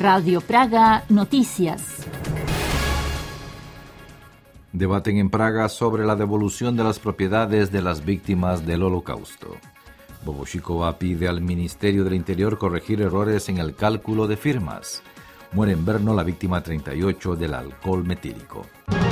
Radio Praga Noticias. Debaten en Praga sobre la devolución de las propiedades de las víctimas del Holocausto. Bobošíková pide al Ministerio del Interior corregir errores en el cálculo de firmas. Muere en Brno la víctima 38 del alcohol metílico.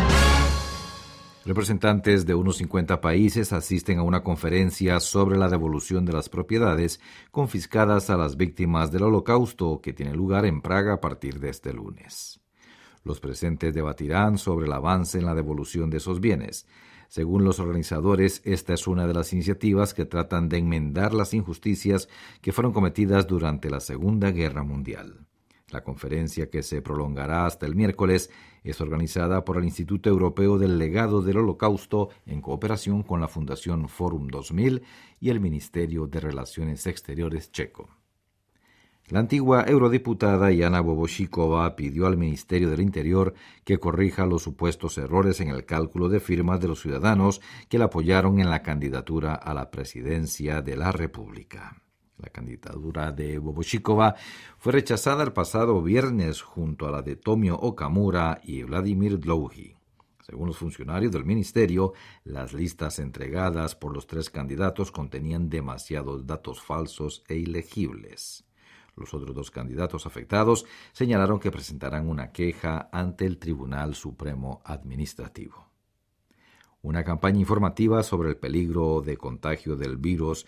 Representantes de unos 50 países asisten a una conferencia sobre la devolución de las propiedades confiscadas a las víctimas del Holocausto que tiene lugar en Praga a partir de este lunes. Los presentes debatirán sobre el avance en la devolución de esos bienes. Según los organizadores, esta es una de las iniciativas que tratan de enmendar las injusticias que fueron cometidas durante la Segunda Guerra Mundial. La conferencia, que se prolongará hasta el miércoles, es organizada por el Instituto Europeo del Legado del Holocausto en cooperación con la Fundación Forum 2000 y el Ministerio de Relaciones Exteriores checo. La antigua eurodiputada Jana Bobošíková pidió al Ministerio del Interior que corrija los supuestos errores en el cálculo de firmas de los ciudadanos que la apoyaron en la candidatura a la presidencia de la República. La candidatura de Bobošíková fue rechazada el pasado viernes junto a la de Tomio Okamura y Vladimir Dlouhý. Según los funcionarios del ministerio, las listas entregadas por los tres candidatos contenían demasiados datos falsos e ilegibles. Los otros dos candidatos afectados señalaron que presentarán una queja ante el Tribunal Supremo Administrativo. Una campaña informativa sobre el peligro de contagio del virus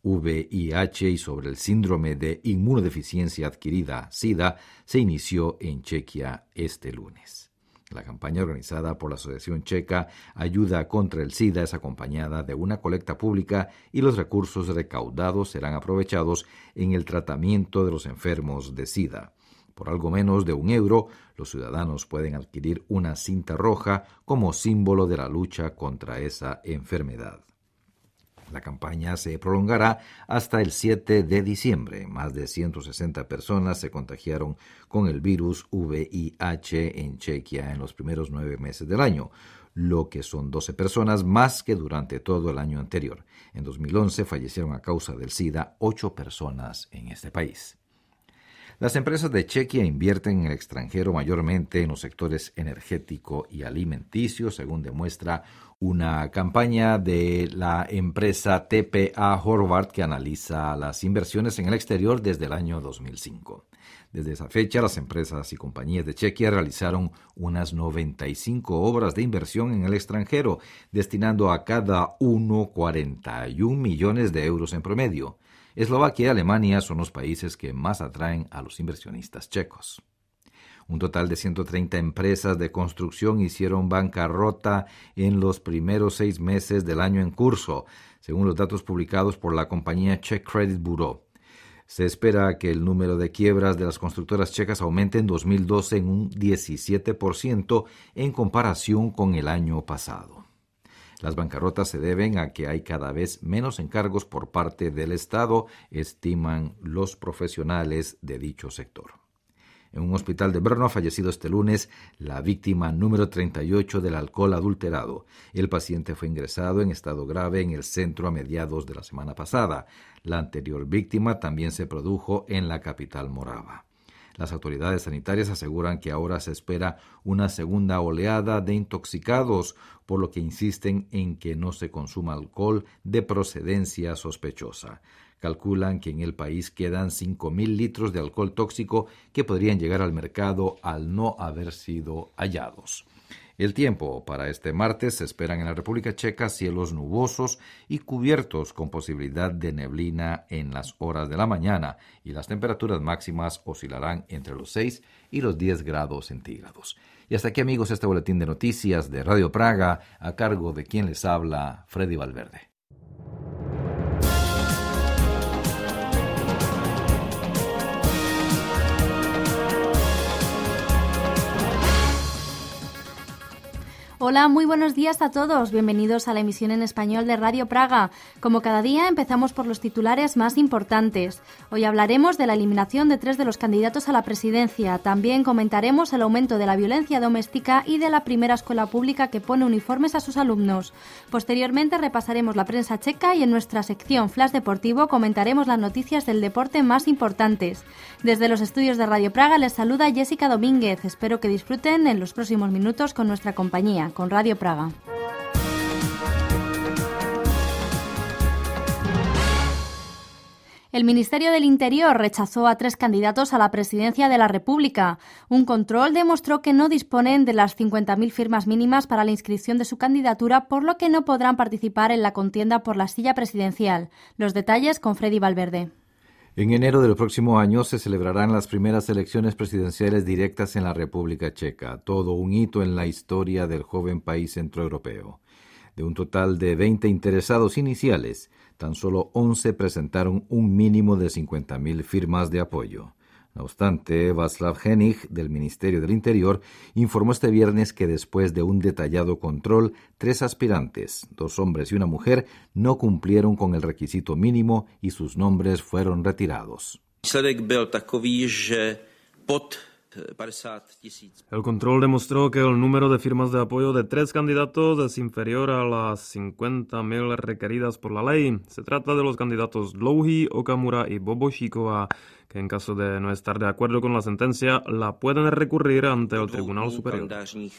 VIH y sobre el síndrome de inmunodeficiencia adquirida, SIDA, se inició en Chequia este lunes. La campaña organizada por la Asociación Checa Ayuda contra el SIDA es acompañada de una colecta pública y los recursos recaudados serán aprovechados en el tratamiento de los enfermos de SIDA. Por algo menos de €1, los ciudadanos pueden adquirir una cinta roja como símbolo de la lucha contra esa enfermedad. La campaña se prolongará hasta el 7 de diciembre. Más de 160 personas se contagiaron con el virus VIH en Chequia en los primeros 9 meses del año, lo que son 12 personas más que durante todo el año anterior. En 2011 fallecieron a causa del SIDA 8 personas en este país. Las empresas de Chequia invierten en el extranjero mayormente en los sectores energético y alimenticio, según demuestra una campaña de la empresa TPA Horvath que analiza las inversiones en el exterior desde el año 2005. Desde esa fecha, las empresas y compañías de Chequia realizaron unas 95 obras de inversión en el extranjero, destinando a cada uno 41 millones de euros en promedio. Eslovaquia y Alemania son los países que más atraen a los inversionistas checos. Un total de 130 empresas de construcción hicieron bancarrota en los primeros 6 meses del año en curso, según los datos publicados por la compañía Czech Credit Bureau. Se espera que el número de quiebras de las constructoras checas aumente en 2012 en un 17% en comparación con el año pasado. Las bancarrotas se deben a que hay cada vez menos encargos por parte del Estado, estiman los profesionales de dicho sector. En un hospital de Brno ha fallecido este lunes la víctima número 38 del alcohol adulterado. El paciente fue ingresado en estado grave en el centro a mediados de la semana pasada. La anterior víctima también se produjo en la capital morava. Las autoridades sanitarias aseguran que ahora se espera una segunda oleada de intoxicados, por lo que insisten en que no se consuma alcohol de procedencia sospechosa. Calculan que en el país quedan 5.000 litros de alcohol tóxico que podrían llegar al mercado al no haber sido hallados. El tiempo para este martes se esperan en la República Checa cielos nubosos y cubiertos con posibilidad de neblina en las horas de la mañana y las temperaturas máximas oscilarán entre los 6 y los 10 grados centígrados. Y hasta aquí, amigos, este boletín de noticias de Radio Praga a cargo de quien les habla, Freddy Valverde. Hola, muy buenos días a todos. Bienvenidos a la emisión en español de Radio Praga. Como cada día, empezamos por los titulares más importantes. Hoy hablaremos de la eliminación de 3 de los candidatos a la presidencia. También comentaremos el aumento de la violencia doméstica y de la primera escuela pública que pone uniformes a sus alumnos. Posteriormente repasaremos la prensa checa y en nuestra sección Flash Deportivo comentaremos las noticias del deporte más importantes. Desde los estudios de Radio Praga les saluda Jessica Domínguez. Espero que disfruten en los próximos minutos con nuestra compañía, con Radio Praga. El Ministerio del Interior rechazó a 3 candidatos a la presidencia de la República. Un control demostró que no disponen de las 50.000 firmas mínimas para la inscripción de su candidatura, por lo que no podrán participar en la contienda por la silla presidencial. Los detalles con Freddy Valverde. En enero del próximo año se celebrarán las primeras elecciones presidenciales directas en la República Checa, todo un hito en la historia del joven país centroeuropeo. De un total de 20 interesados iniciales, tan solo 11 presentaron un mínimo de 50.000 firmas de apoyo. No obstante, Václav Hennig, del Ministerio del Interior, informó este viernes que después de un detallado control, 3 aspirantes, 2 hombres y una mujer, no cumplieron con el requisito mínimo y sus nombres fueron retirados. El control demostró que el número de firmas de apoyo de 3 candidatos es inferior a las 50.000 requeridas por la ley. Se trata de los candidatos Dlouhý, Okamura y Bobošíková, que en caso de no estar de acuerdo con la sentencia, la pueden recurrir ante el Tribunal Superior.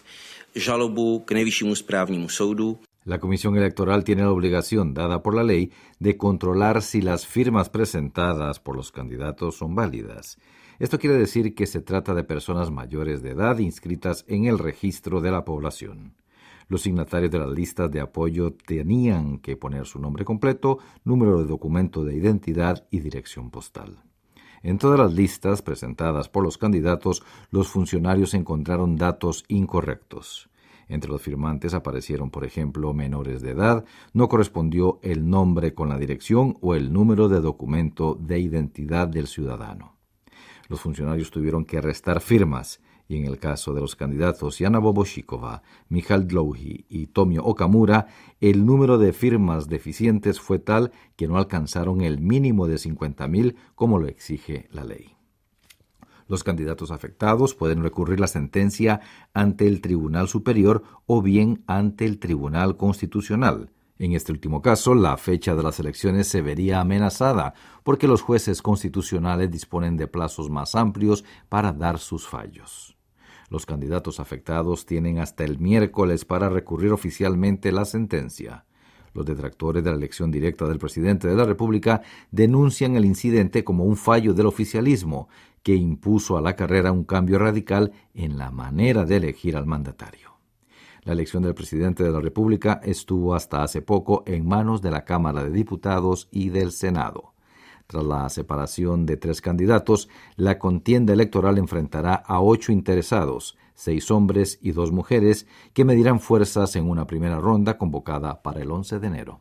La Comisión Electoral tiene la obligación, dada por la ley, de controlar si las firmas presentadas por los candidatos son válidas. Esto quiere decir que se trata de personas mayores de edad inscritas en el registro de la población. Los signatarios de las listas de apoyo tenían que poner su nombre completo, número de documento de identidad y dirección postal. En todas las listas presentadas por los candidatos, los funcionarios encontraron datos incorrectos. Entre los firmantes aparecieron, por ejemplo, menores de edad, no correspondió el nombre con la dirección o el número de documento de identidad del ciudadano. Los funcionarios tuvieron que restar firmas y en el caso de los candidatos Jana Bobošíková, Michal Dlouhý y Tomio Okamura, el número de firmas deficientes fue tal que no alcanzaron el mínimo de 50.000 como lo exige la ley. Los candidatos afectados pueden recurrir la sentencia ante el Tribunal Superior o bien ante el Tribunal Constitucional. En este último caso, la fecha de las elecciones se vería amenazada porque los jueces constitucionales disponen de plazos más amplios para dar sus fallos. Los candidatos afectados tienen hasta el miércoles para recurrir oficialmente la sentencia. Los detractores de la elección directa del presidente de la República denuncian el incidente como un fallo del oficialismo que impuso a la carrera un cambio radical en la manera de elegir al mandatario. La elección del presidente de la República estuvo hasta hace poco en manos de la Cámara de Diputados y del Senado. Tras la separación de 3 candidatos, la contienda electoral enfrentará a 8 interesados, 6 hombres y 2 mujeres, que medirán fuerzas en una primera ronda convocada para el 11 de enero.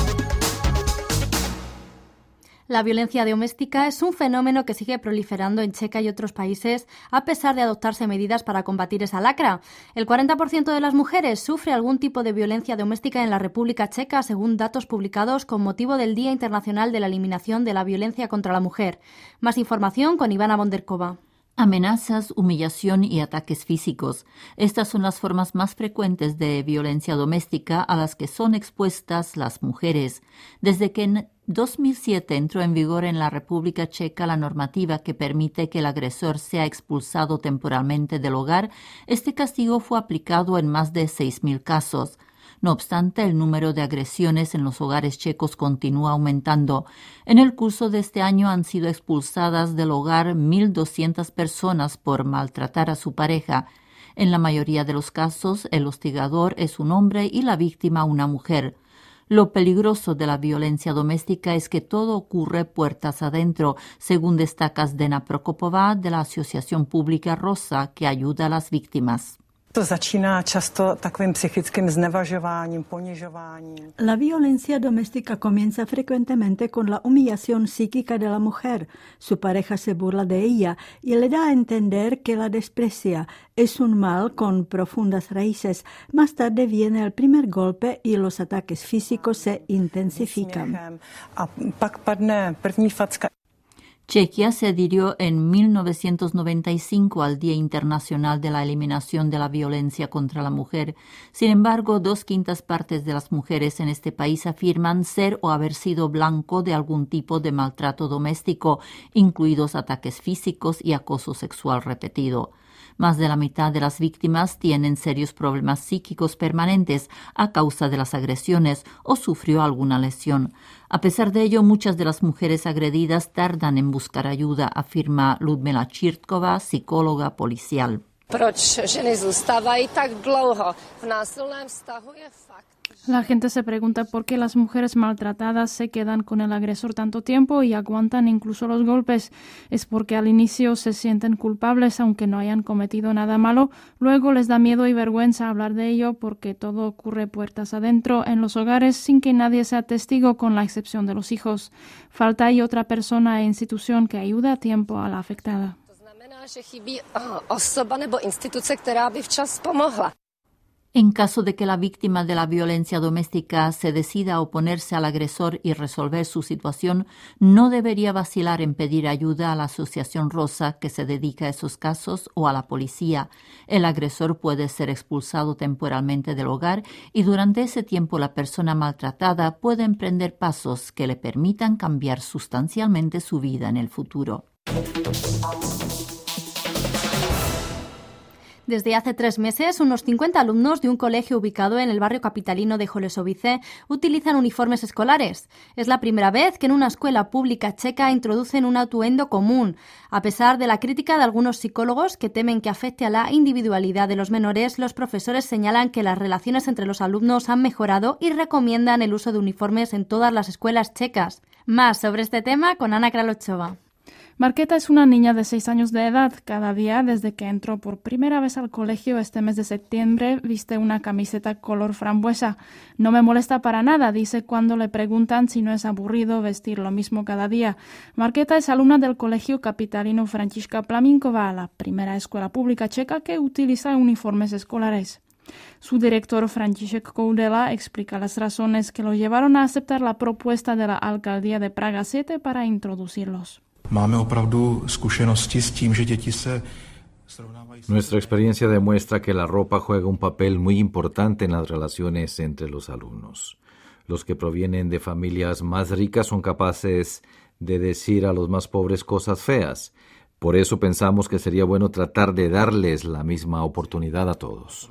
La violencia doméstica es un fenómeno que sigue proliferando en Checa y otros países a pesar de adoptarse medidas para combatir esa lacra. El 40% de las mujeres sufre algún tipo de violencia doméstica en la República Checa, según datos publicados con motivo del Día Internacional de la Eliminación de la Violencia contra la Mujer. Más información con Ivana Bonderkova. Amenazas, humillación y ataques físicos. Estas son las formas más frecuentes de violencia doméstica a las que son expuestas las mujeres. Desde que en 2007 entró en vigor en la República Checa la normativa que permite que el agresor sea expulsado temporalmente del hogar, este castigo fue aplicado en más de 6.000 casos. No obstante, el número de agresiones en los hogares checos continúa aumentando. En el curso de este año han sido expulsadas del hogar 1.200 personas por maltratar a su pareja. En la mayoría de los casos, el hostigador es un hombre y la víctima una mujer. Lo peligroso de la violencia doméstica es que todo ocurre puertas adentro, según destaca Zdena Prokopová de la Asociación Pública Rosa, que ayuda a las víctimas. La violencia doméstica comienza frecuentemente con la humillación psíquica de la mujer. Su pareja se burla de ella y le da a entender que la desprecia. Es un mal con profundas raíces. Más tarde viene el primer golpe y los ataques físicos se intensifican. Chequia se adhirió en 1995 al Día Internacional de la Eliminación de la Violencia contra la Mujer. Sin embargo, 2/5 partes de las mujeres en este país afirman ser o haber sido blanco de algún tipo de maltrato doméstico, incluidos ataques físicos y acoso sexual repetido. Más de la mitad de las víctimas tienen serios problemas psíquicos permanentes a causa de las agresiones o sufrió alguna lesión. A pesar de ello, muchas de las mujeres agredidas tardan en buscar ayuda, afirma Ludmila Čirtkova, psicóloga policial. La gente se pregunta por qué las mujeres maltratadas se quedan con el agresor tanto tiempo y aguantan incluso los golpes. Es porque al inicio se sienten culpables aunque no hayan cometido nada malo. Luego les da miedo y vergüenza hablar de ello porque todo ocurre puertas adentro en los hogares sin que nadie sea testigo, con la excepción de los hijos. Falta ahí otra persona e institución que ayude a tiempo a la afectada. En caso de que la víctima de la violencia doméstica se decida a oponerse al agresor y resolver su situación, no debería vacilar en pedir ayuda a la Asociación Rosa, que se dedica a esos casos, o a la policía. El agresor puede ser expulsado temporalmente del hogar y durante ese tiempo la persona maltratada puede emprender pasos que le permitan cambiar sustancialmente su vida en el futuro. Desde hace 3 meses, unos 50 alumnos de un colegio ubicado en el barrio capitalino de Holešovice utilizan uniformes escolares. Es la primera vez que en una escuela pública checa introducen un atuendo común. A pesar de la crítica de algunos psicólogos que temen que afecte a la individualidad de los menores, los profesores señalan que las relaciones entre los alumnos han mejorado y recomiendan el uso de uniformes en todas las escuelas checas. Más sobre este tema con Ana Kralochova. Marketa es una niña de 6 años de edad. Cada día, desde que entró por primera vez al colegio este mes de septiembre, viste una camiseta color frambuesa. No me molesta para nada, dice cuando le preguntan si no es aburrido vestir lo mismo cada día. Marketa es alumna del colegio capitalino Františka Plaminkova, la primera escuela pública checa que utiliza uniformes escolares. Su director František Koudela explica las razones que lo llevaron a aceptar la propuesta de la alcaldía de Praga 7 para introducirlos. Nuestra experiencia demuestra que la ropa juega un papel muy importante en las relaciones entre los alumnos. Los que provienen de familias más ricas son capaces de decir a los más pobres cosas feas. Por eso pensamos que sería bueno tratar de darles la misma oportunidad a todos.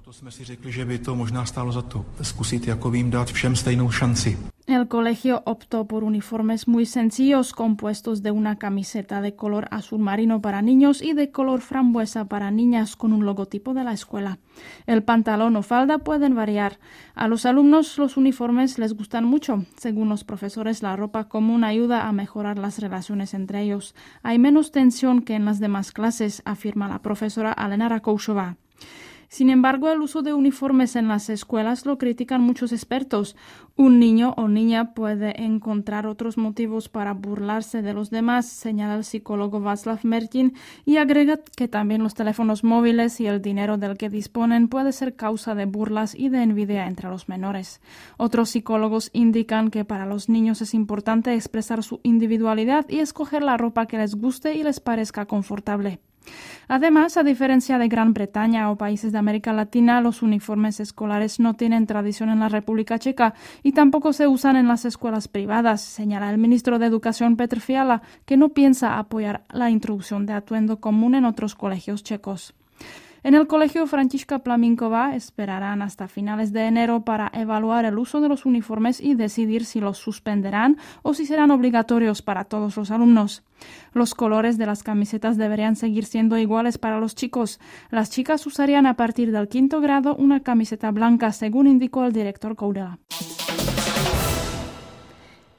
El colegio optó por uniformes muy sencillos compuestos de una camiseta de color azul marino para niños y de color frambuesa para niñas con un logotipo de la escuela. El pantalón o falda pueden variar. A los alumnos los uniformes les gustan mucho. Según los profesores, la ropa común ayuda a mejorar las relaciones entre ellos. Hay menos tensión que en las demás clases, afirma la profesora Alena Rakoušová. Sin embargo, el uso de uniformes en las escuelas lo critican muchos expertos. Un niño o niña puede encontrar otros motivos para burlarse de los demás, señala el psicólogo Václav Mertin, y agrega que también los teléfonos móviles y el dinero del que disponen puede ser causa de burlas y de envidia entre los menores. Otros psicólogos indican que para los niños es importante expresar su individualidad y escoger la ropa que les guste y les parezca confortable. Además, a diferencia de Gran Bretaña o países de América Latina, los uniformes escolares no tienen tradición en la República Checa y tampoco se usan en las escuelas privadas, señala el ministro de Educación Petr Fiala, que no piensa apoyar la introducción de atuendo común en otros colegios checos. En el colegio Františka Plaminkova esperarán hasta finales de enero para evaluar el uso de los uniformes y decidir si los suspenderán o si serán obligatorios para todos los alumnos. Los colores de las camisetas deberían seguir siendo iguales para los chicos. Las chicas usarían a partir del 5º grado una camiseta blanca, según indicó el director Koudela.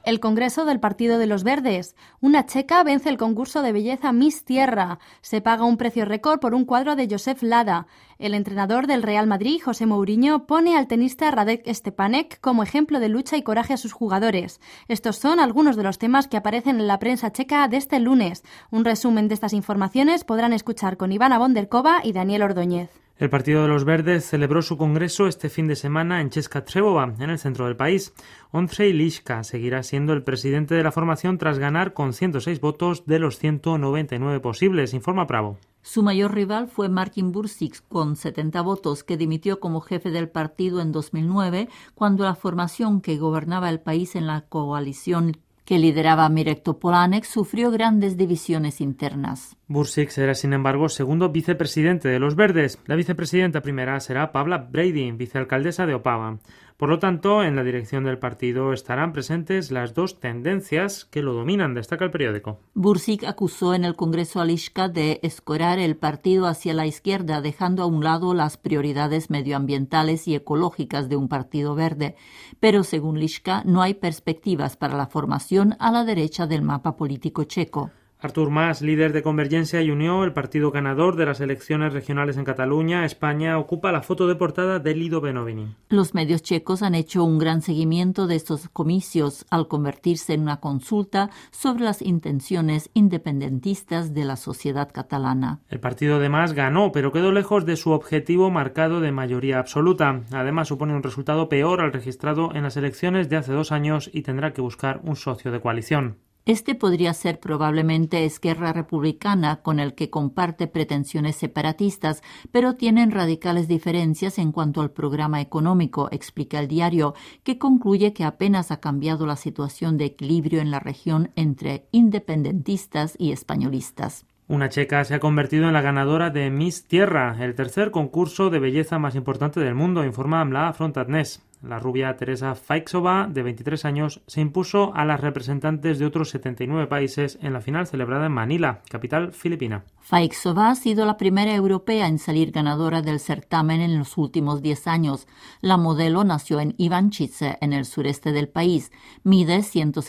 El Congreso del Partido de los Verdes. Una checa vence el concurso de belleza Miss Tierra. Se paga un precio récord por un cuadro de Josef Lada. El entrenador del Real Madrid, José Mourinho, pone al tenista Radek Stepanek como ejemplo de lucha y coraje a sus jugadores. Estos son algunos de los temas que aparecen en la prensa checa de este lunes. Un resumen de estas informaciones podrán escuchar con Ivana Bonderkova y Daniel Ordóñez. El Partido de los Verdes celebró su congreso este fin de semana en Česká Třebová, en el centro del país. Ondřej Liška seguirá siendo el presidente de la formación tras ganar con 106 votos de los 199 posibles, informa Pravo. Su mayor rival fue Martin Bursik, con 70 votos, que dimitió como jefe del partido en 2009, cuando la formación que gobernaba el país en la coalición que lideraba Mirek Topolánek sufrió grandes divisiones internas. Bursik será, sin embargo, segundo vicepresidente de los Verdes. La vicepresidenta primera será Pavla Brady, vicealcaldesa de Opava. Por lo tanto, en la dirección del partido estarán presentes las dos tendencias que lo dominan, destaca el periódico. Bursik acusó en el Congreso a Liška de escorar el partido hacia la izquierda, dejando a un lado las prioridades medioambientales y ecológicas de un partido verde. Pero, según Liška, no hay perspectivas para la formación a la derecha del mapa político checo. Artur Mas, líder de Convergencia y Unió, el partido ganador de las elecciones regionales en Cataluña, España, ocupa la foto de portada de Lido Benovini. Los medios checos han hecho un gran seguimiento de estos comicios al convertirse en una consulta sobre las intenciones independentistas de la sociedad catalana. El partido de Mas ganó, pero quedó lejos de su objetivo marcado de mayoría absoluta. Además, supone un resultado peor al registrado en las elecciones de hace 2 años y tendrá que buscar un socio de coalición. Este podría ser probablemente Esquerra Republicana, con el que comparte pretensiones separatistas, pero tienen radicales diferencias en cuanto al programa económico, explica el diario, que concluye que apenas ha cambiado la situación de equilibrio en la región entre independentistas y españolistas. Una checa se ha convertido en la ganadora de Miss Tierra, el tercer concurso de belleza más importante del mundo, informa Mla Frontatnés. La rubia Teresa Feixová, de 23 años, se impuso a las representantes de otros 79 países en la final celebrada en Manila, capital filipina. Feixová ha sido la primera europea en salir ganadora del certamen en los últimos 10 años. La modelo nació en Ivančice, en el sureste del país. Mide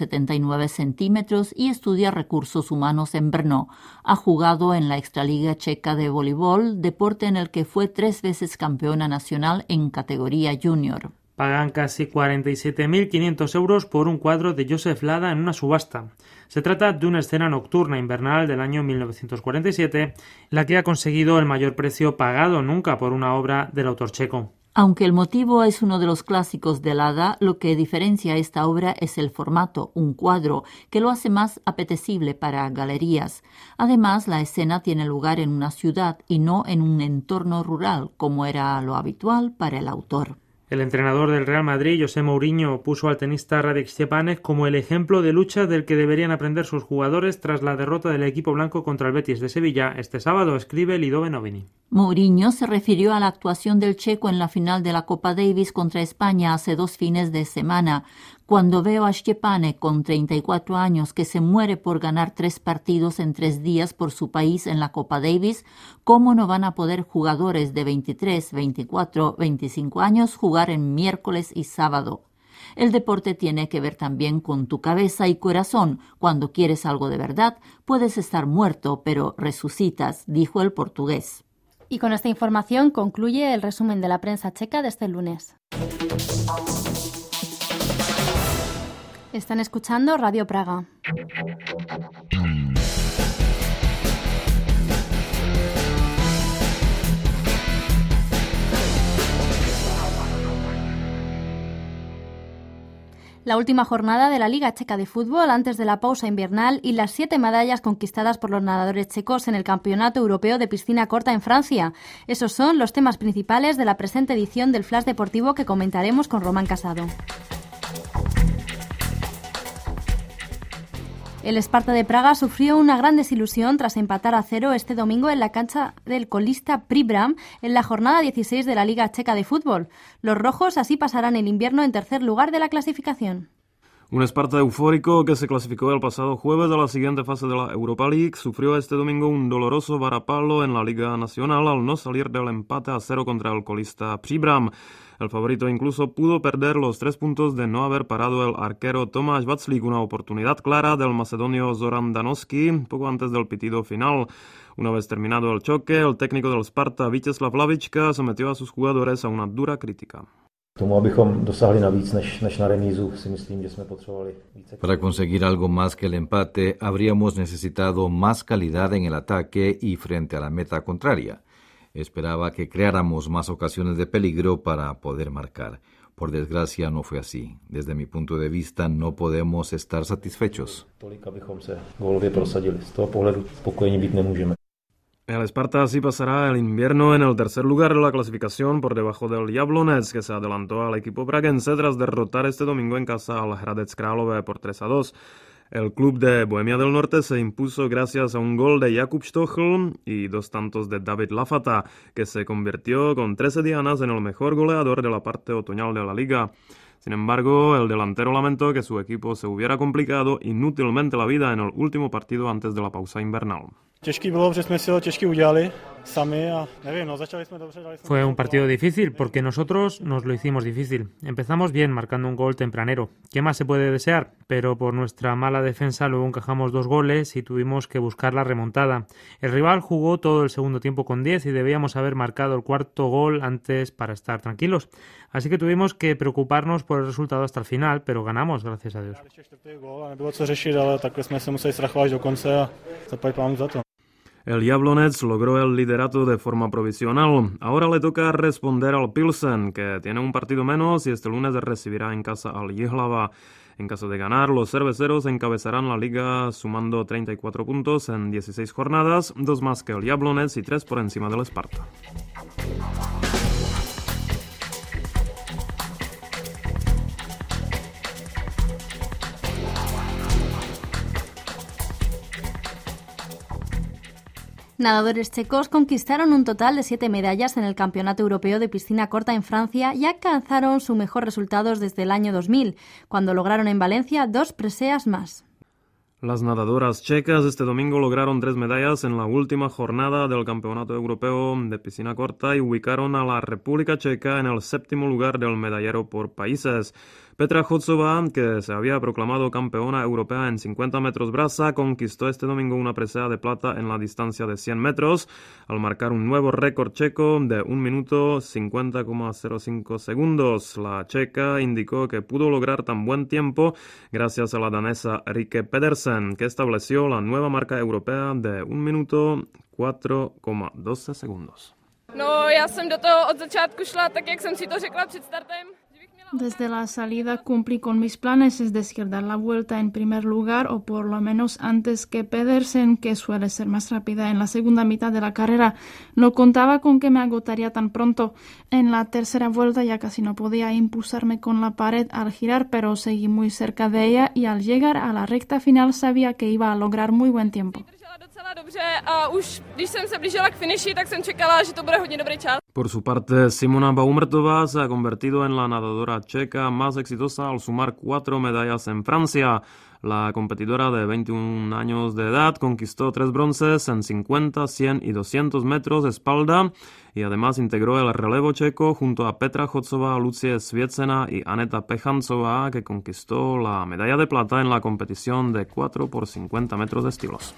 179 centímetros y estudia recursos humanos en Brno. Ha jugado en la Extraliga Checa de voleibol, deporte en el que fue 3 veces campeona nacional en categoría junior. Pagan casi 47.500 euros por un cuadro de Josef Lada en una subasta. Se trata de una escena nocturna invernal del año 1947, la que ha conseguido el mayor precio pagado nunca por una obra del autor checo. Aunque el motivo es uno de los clásicos de Lada, lo que diferencia esta obra es el formato, un cuadro, que lo hace más apetecible para galerías. Además, la escena tiene lugar en una ciudad y no en un entorno rural, como era lo habitual para el autor. El entrenador del Real Madrid, José Mourinho, puso al tenista Radek Stepanek como el ejemplo de lucha del que deberían aprender sus jugadores tras la derrota del equipo blanco contra el Betis de Sevilla este sábado, escribe Lido Benovini. Mourinho se refirió a la actuación del checo en la final de la Copa Davis contra España hace 2 fines de semana. Cuando veo a Stepanek con 34 años que se muere por ganar 3 partidos en 3 días por su país en la Copa Davis, ¿cómo no van a poder jugadores de 23, 24, 25 años jugar en miércoles y sábado? El deporte tiene que ver también con tu cabeza y corazón. Cuando quieres algo de verdad, puedes estar muerto, pero resucitas, dijo el portugués. Y con esta información concluye el resumen de la prensa checa de este lunes. Están escuchando Radio Praga. La última jornada de la Liga Checa de Fútbol antes de la pausa invernal y las 7 medallas conquistadas por los nadadores checos en el Campeonato Europeo de Piscina Corta en Francia. Esos son los temas principales de la presente edición del Flash Deportivo que comentaremos con Román Casado. El Sparta de Praga sufrió una gran desilusión tras empatar a 0 este domingo en la cancha del colista Pribram en la jornada 16 de la Liga Checa de Fútbol. Los rojos así pasarán el invierno en tercer lugar de la clasificación. Un Esparta eufórico que se clasificó el pasado jueves a la siguiente fase de la Europa League sufrió este domingo un doloroso varapalo en la Liga Nacional al no salir del empate a 0 contra el colista Příbram. El favorito incluso pudo perder los 3 puntos de no haber parado el arquero Tomáš Vaclík, una oportunidad clara del macedonio Zoran Danovský poco antes del pitido final. Una vez terminado el choque, el técnico del Sparta Vítězslav Lavička sometió a sus jugadores a una dura crítica. Para conseguir algo más que el empate, habríamos necesitado más calidad en el ataque y frente a la meta contraria. Esperaba que creáramos más ocasiones de peligro para poder marcar. Por desgracia no fue así. Desde mi punto de vista no podemos estar satisfechos. El Sparta así pasará el invierno en el tercer lugar de la clasificación por debajo del Jablonec, que se adelantó al equipo praguense tras derrotar este domingo en casa al Hradec Králové por 3-2. El club de Bohemia del Norte se impuso gracias a un gol de Jakub Stochel y 2 tantos de David Lafata, que se convirtió con 13 dianas en el mejor goleador de la parte otoñal de la liga. Sin embargo, el delantero lamentó que su equipo se hubiera complicado inútilmente la vida en el último partido antes de la pausa invernal. Fue un partido difícil porque nosotros nos lo hicimos difícil. Empezamos bien marcando un gol tempranero. ¿Qué más se puede desear? Pero por nuestra mala defensa luego encajamos 2 goles y tuvimos que buscar la remontada. El rival jugó todo el segundo tiempo con 10 y debíamos haber marcado el 4º gol antes para estar tranquilos. Así que tuvimos que preocuparnos por el resultado hasta el final, pero ganamos, gracias a Dios. El Jablonec logró el liderato de forma provisional. Ahora le toca responder al Pilsen, que tiene un partido menos y este lunes recibirá en casa al Jihlava. En caso de ganar, los cerveceros encabezarán la liga sumando 34 puntos en 16 jornadas, 2 más que el Jablonec y 3 por encima del Sparta. Nadadores checos conquistaron un total de 7 medallas en el Campeonato Europeo de Piscina Corta en Francia y alcanzaron su mejor resultado desde el año 2000, cuando lograron en Valencia 2 preseas más. Las nadadoras checas este domingo lograron 3 medallas en la última jornada del Campeonato Europeo de Piscina Corta y ubicaron a la República Checa en el 7º lugar del medallero por países. Petra Chodzová, que se había proclamado campeona europea en 50 metros braza, conquistó este domingo una presea de plata en la distancia de 100 metros, al marcar un nuevo récord checo de 1 minuto 50,05 segundos. La checa indicó que pudo lograr tan buen tiempo gracias a la danesa Rikke Pedersen, que estableció la nueva marca europea de 1 minuto 4,12 segundos. No, já jsem do toho od začátku šla tak, jak jsem si to řekla před startem. Desde la salida cumplí con mis planes, es decir, dar la vuelta en primer lugar o por lo menos antes que Pedersen, que suele ser más rápida en la segunda mitad de la carrera. No contaba con que me agotaría tan pronto. En la tercera vuelta ya casi no podía impulsarme con la pared al girar, pero seguí muy cerca de ella y al llegar a la recta final sabía que iba a lograr muy buen tiempo. Por su parte, Simona Baumertová se ha convertido en la nadadora checa más exitosa al sumar 4 medallas en Francia. La competidora de 21 años de edad conquistó 3 bronces en 50, 100 y 200 metros de espalda y además integró el relevo checo junto a Petra Chodzová, Lucie Svěcena y Aneta Pechancová, que conquistó la medalla de plata en la competición de 4 por 50 metros de estilos.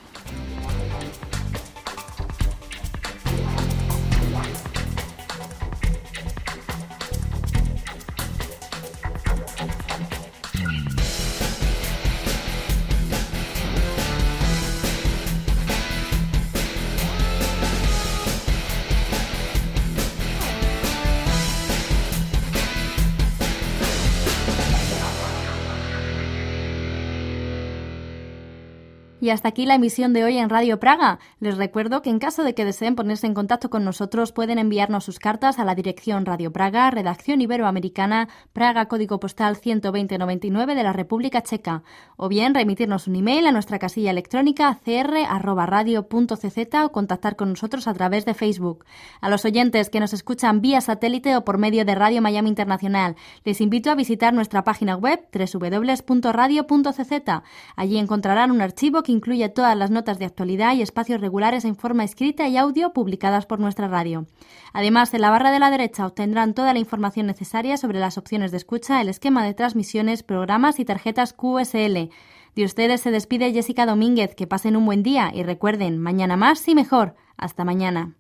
Y hasta aquí la emisión de hoy en Radio Praga. Les recuerdo que en caso de que deseen ponerse en contacto con nosotros pueden enviarnos sus cartas a la dirección Radio Praga, Redacción Iberoamericana, Praga, código postal 12099 de la República Checa, o bien remitirnos un email a nuestra casilla electrónica cr@radio.cz o contactar con nosotros a través de Facebook. A los oyentes que nos escuchan vía satélite o por medio de Radio Miami Internacional, les invito a visitar nuestra página web www.radio.cz. Allí encontrarán un archivo que incluye todas las notas de actualidad y espacios regulares en forma escrita y audio publicadas por nuestra radio. Además, en la barra de la derecha obtendrán toda la información necesaria sobre las opciones de escucha, el esquema de transmisiones, programas y tarjetas QSL. De ustedes se despide Jessica Domínguez. Que pasen un buen día y recuerden, mañana más y mejor. Hasta mañana.